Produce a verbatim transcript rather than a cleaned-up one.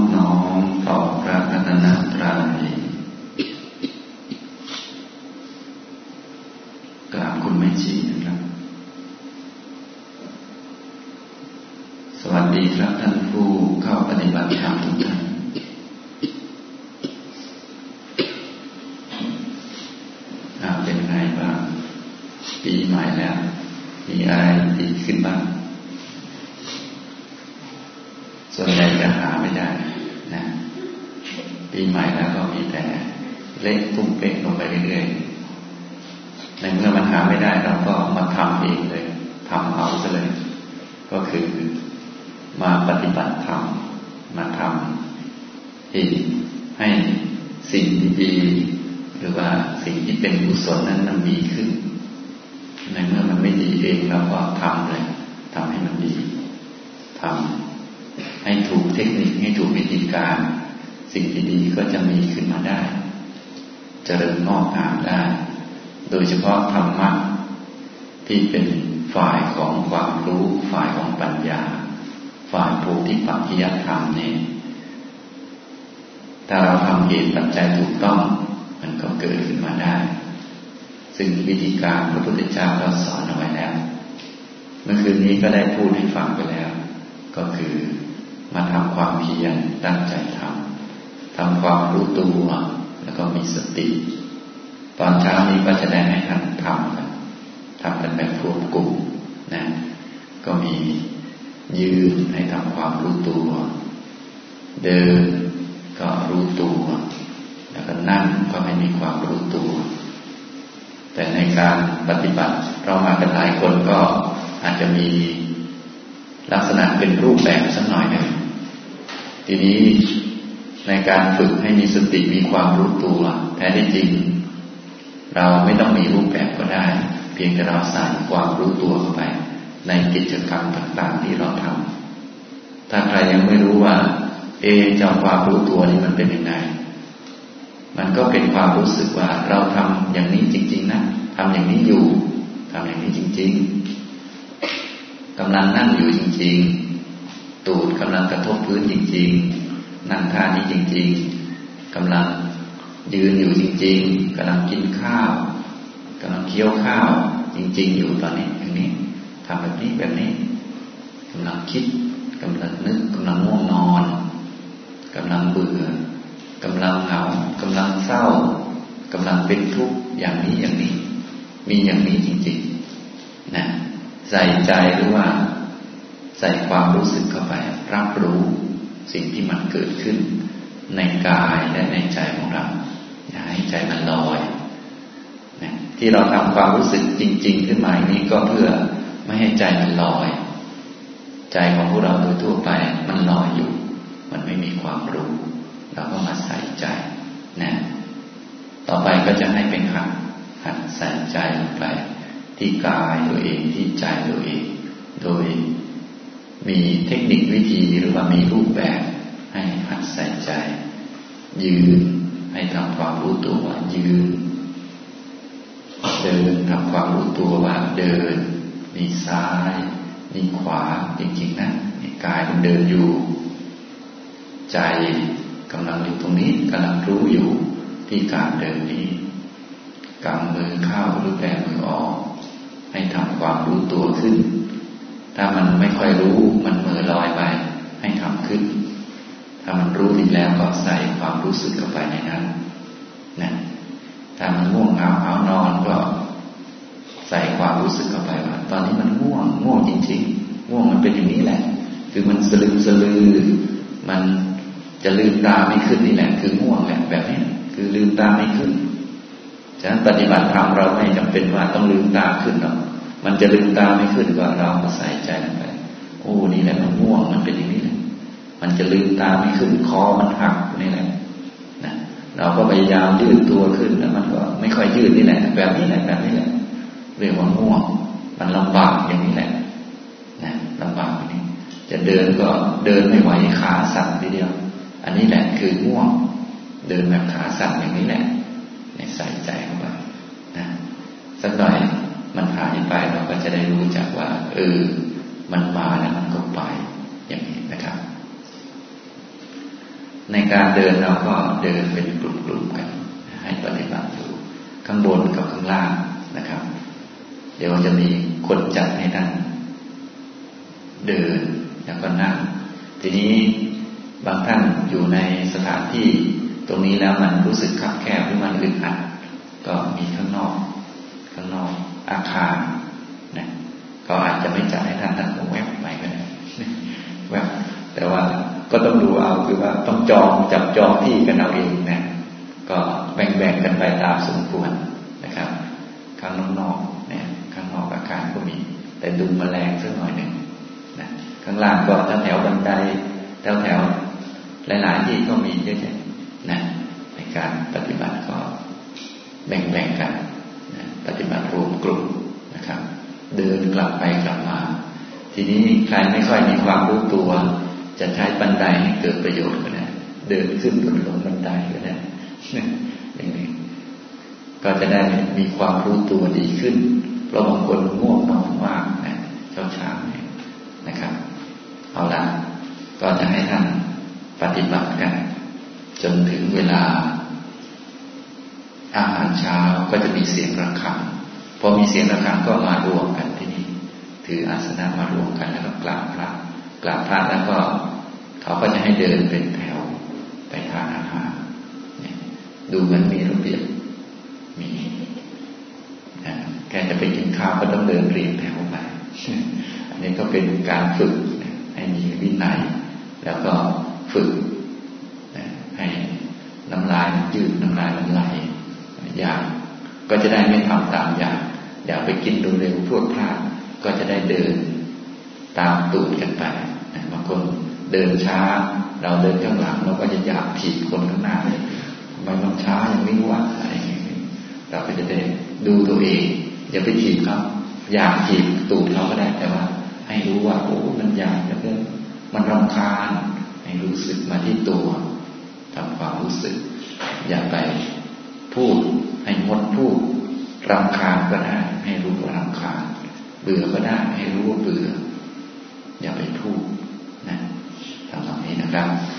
น้อมต่อพระรัตนตรัยกราบคุณแม่ชีนะครับสวัสดีครับท่านผู้เข้าปฏิบัติธรรมทุกท่านเป็นไงบ้างปีใหม่แล้วมีอะไรดีขึ้นบ้างส่วนใหญ่จะหาไม่ได้นะปีใหม่แล้วก็มีแต่เล็กตุ้มเป๊กลงไปเรื่อยๆในเมื่อมันหาไม่ได้เราก็มาทำเองเลยทำเอาซะเลยก็คือมาปฏิบัติธรรมมาทำเองให้สิ่งดีๆหรือว่าสิ่งที่เป็นกุศลนั้นมันมีขึ้นในเมื่อมันไม่ดีเองเราก็ทำเลยทำให้มันดีทำให้ถูกเทคนิคให้ถูกวิธีการสิ่งที่ดีก็จะมีขึ้นมาได้เจริญงอกงามได้โดยเฉพาะธรรมะที่เป็นฝ่ายของความรู้ฝ่ายของปัญญาฝ่ายโพธิปัจจยธรรมเนี่ยถ้าเราทำเหตุปัจจัยถูกต้องมันก็เกิดขึ้นมาได้ซึ่งวิธีการพระพุทธเจ้าก็สอนเอาไว้แล้วเมื่อคืนนี้ก็ได้พูดให้ฟังไปแล้วก็คือมาทำความเพียรตั้งใจทำทำความรู้ตัวแล้วก็มีสติตอนเช้านี้ก็จะได้ให้ท่านทำกันทำกันแบบควบกลุ่มนะก็มียืนให้ทำความรู้ตัวเดินก็รู้ตัวแล้วก็นั่งก็ให้มีความรู้ตัวแต่ในการปฏิบัติเรามากันหลายคนก็อาจจะมีลักษณะเป็นรูปแบบสักหน่อยหนึ่งทีนี้ในการฝึกให้มีสติมีความรู้ตัวแท้ที่จริงเราไม่ต้องมีรูปแบบก็ได้เพียงแต่เราใส่ความรู้ตัวเข้าไปในกิจกรรมต่างๆที่เราทำถ้าใครยังไม่รู้ว่าเอเจ้าความรู้ตัวนี้มันเป็นยังไงมันก็เป็นความรู้สึกว่าเราทำอย่างนี้จริงๆนะทำอย่างนี้อยู่ทำอย่างนี้จริงๆกำลังนั่งอยู่จริงๆตูดกำลังกระทบพื้นจริงๆนั่งท่านี้จริงๆกำลังยืนอยู่จริงๆกำลังกินข้าวกำลังเคี้ยวข้าวจริงๆอยู่ตอนนี้อย่างนี้ทำแบบนี้แบบนี้กำลังคิดกำลังนึกกำลังง่วงนอนกำลังเบื่อกำลังเหงากำลังเศร้ากำลังเป็นทุกข์อย่างนี้อย่างนี้มีอย่างนี้จริงๆนะใส่ใจหรือว่าใส่ความรู้สึกเข้าไปรับรู้สิ่งที่มันเกิดขึ้นในกายและในใจของเราอย่าให้ใจมันลอยนะที่เราทำความรู้สึกจริงๆขึ้นมานี้ก็เพื่อไม่ให้ใจมันลอยใจของพวกเราโดยทั่วไปมันลอยอยู่มันไม่มีความรู้เราก็มาใส่ใจนะต่อไปก็จะให้เป็นหัดหัดใส่ใจลงไปที่กายตัวเองที่ใจตัวเองโดยมีเทคนิควิธีหรือว่ามีรูปแบบให้หัดใส่ใจยืนให้ทำความรู้ตัวว่ายืนเดินทำความรู้ตัวว่าเดินมีซ้ายมีขวาจริงๆนะกายมันเดินอยู่ใจกำลังอยู่ตรงนี้กำลังรู้อยู่ที่การเดินนี้กำมือเข้าหรือแบมือออกให้ทำความรู้ตัวขึ้นถ้ามันไม่ค่อยรู้มันมือลอยไปให้ทำขึ้นถ้ามันรู้ดีแล้วก็ใส่ความรู้สึกเข้าไปในนั้นนะถ้ามันง่วงเหงาหาวนอนก็ใส่ความรู้สึกเข้าไปว่าตอนนี้มันง่วงง่วงจริงๆง่วงมันเป็นอย่างนี้แหละคือมันสลึมสลือมันจะลืมตาไม่ขึ้นนี่แหละคือง่วงแหละแบบนี้คือลืมตาไม่ขึ้นฉะนั้นปฏิบัติธรรมเราไม่จำเป็นว่าต้องลืมตาขึ้นหรอกมันจะลืมตาไม่ขึ้นก็เราก็ใส่ใจลงไปโอ้นี่แหละมันง่วงมันเป็นอย่างนี้แหละมันจะลืมตาไม่ขึ้นคอมันหักนี่แหละนะเราก็พยายามยืดตัวขึ้นแล้วมันก็ไม่ค่อยยืดนี่แหละแบบนี้แหละแบบนี้แหละเรียกว่าง่วงมันลำบากอย่างนี้แหละนะลำบากอย่างนี้จะเดินก็เดินไม่ไหวขาสั่นทีเดียวอันนี้แหละคือง่วงเดินแบบขาสั่นอย่างนี้แหละในใส่ใจเข้าไปนะสักหน่อยมันหายไปเราก็จะได้รู้จักว่าเออมันมาแล้วมันก็ไปอย่างนี้นะครับในการเดินเราก็เดินเป็นกลุ่มๆกันให้ปฏิบัติอยู่ข้างบนกับข้างล่างนะครับเดี๋ยวจะมีคนจัดให้ท่านเดินแล้วก็นั่งทีนี้บางท่านอยู่ในสถานที่ตรงนี้แล้วมันรู้สึกคับแคบหรือมันอึดอัดก็มีข้างนอกข้างนอกอาคารนะก็อาจจะไม่จัดให้ท่านท่านก็แวบไปก็ได้แวบแต่ว่าก็ต้องดูเอาคือว่าต้องจองจับจองที่กันเอาเองนะก็แบ่งๆกันไปตามสมควรนะครับข้างนอกเนี่ยข้างนอกอาคารก็มีแต่ดูแมลงสักหน่อยหนึ่งนะข้างล่างก็แถวบันไดแถวแถวหลายๆที่ก็มีเยอะแยะนะในการปฏิบัติก็แบ่งๆกันนะปฏิบัติรวมกลุ่มนะครับเดินกลับไปกลับมาทีนี้ใครไม่ค่อยมีความรู้ตัวจะใช้บันไดให้เกิดประโยชน์ก็ได้เดินขึ้นบนลงบันไดก็ได้อย่างนี้ก็จะได้มีความรู้ตัวดีขึ้นเพราะบางคนง่วงนอนมากนะเช้าๆนะครับเอาละก็จะให้ท่านปฏิบัติกันจนถึงเวลาอาหารเช้าก็จะมีเสียงระฆังพอมีเสียงระฆังก็มารวมกันที่นี่ถืออาสนะมารวมกันแล้วก็กราบพระกราบพระแล้วก็เขาก็จะให้เดินเป็นแถวไปทานอาหารดูเหมือนมีระเบียบมีแกจะไปกินข้าวก็ต้องเดินเรียงแถวไปอันนี้ก็เป็นการฝึกให้มีวินัยแล้วก็ฝึกให้น้ำลายยืดน้ำลายมันไหลอยากก็จะได้ไม่ทำตามอยากอยากไปกินเร็วๆพรวดพลาดก็จะได้เดินตามตูดกันไปบางคนเดินช้าเราเดินข้างหลังเราก็จะอยากถีบคนข้างหน้าเลยทำไมมันช้าอย่างนี้วะอะไรอย่างนี้เราก็จะได้ดูตัวเองอย่าไปถีบเขาอยากถีบตูดเขาก็ได้แต่ว่าให้รู้ว่าโอ้มันอยากแล้วก็มันรำคาญให้รู้สึกมาที่ตัวทำความรู้สึกอย่าไปพูดให้งดพูดรำคาญก็ได้ให้รู้ว่ารำคาญเบื่อก็ได้ให้รู้ว่าเบื่ออย่าไปพูดนะทำแบบนี้นะครับ